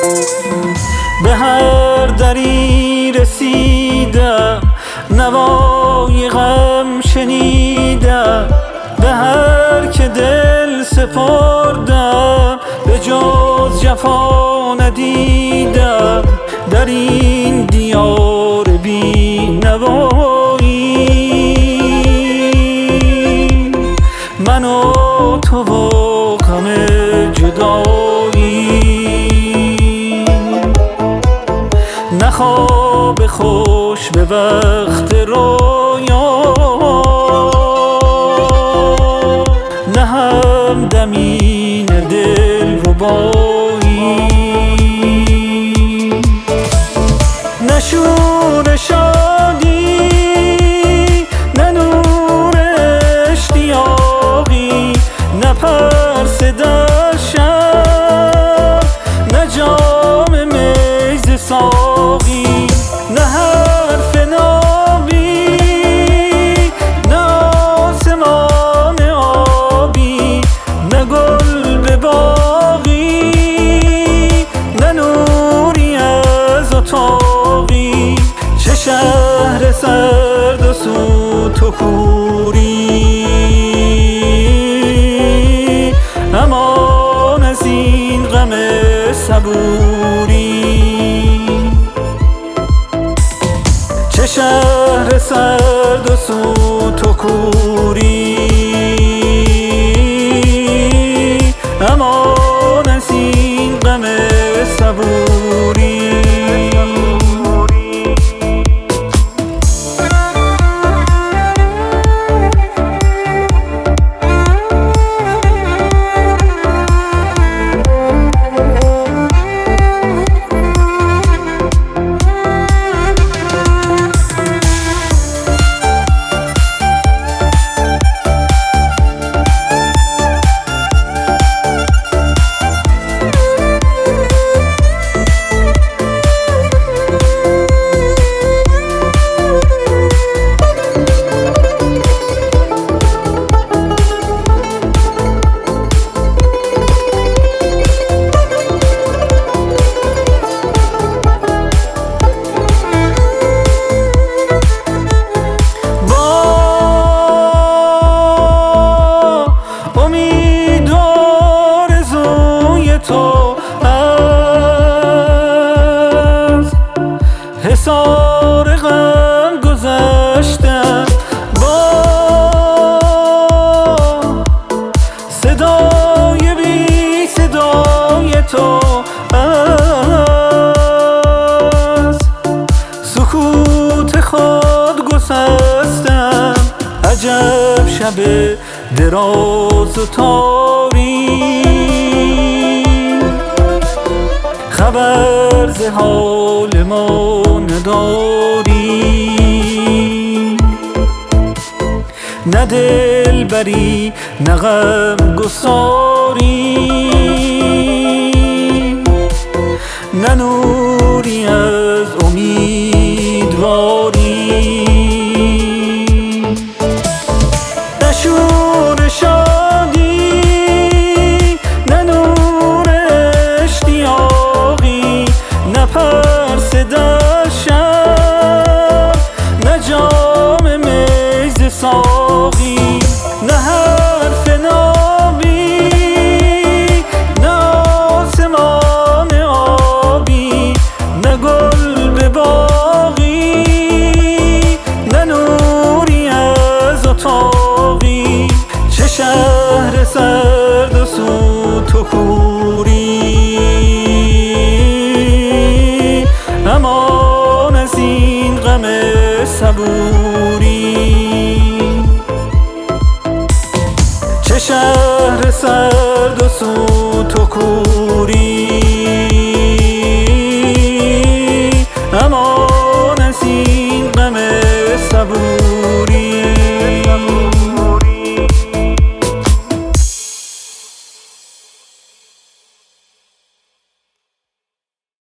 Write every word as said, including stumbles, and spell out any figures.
به هر دری رسیدم، نوای غم شنیدم، به هر که دل سپردم، به جز جفا ندیدم. در این دیار بی نوایی من و تو و غم جدایی، نه خواب خوش به وقت رویا، نه همدمین دلربایی، نه شور شادی، نه نور اشتیاقی، نه پرس در شب، نه جام می ز ساقی، نه حرف نابی، نه آسمان آبی، نه گل به باغی، نه نوری از اتاقی. چه شهر سرد و سوت و کوری، امان از این غم صبوری. چه شهر سرد و سوت و کوری، امان از این غم صبوری. تو از حصار غم گذشتم، با صدای بی صدای تو از سکوت خود گسستم. عجب شب دراز و تاری، خبر ز حال ما نداری، نه دلبری نه غم گساری، نه نوری از امیدواری، نه شور شادی، نه نور اشتیاقی، نه پرس در شب، نه جام می ز ساقی، نه حرف نابی، نه آسمان آبی، نه گل به باغی، نه نوری از اتاقی. چه شهر سر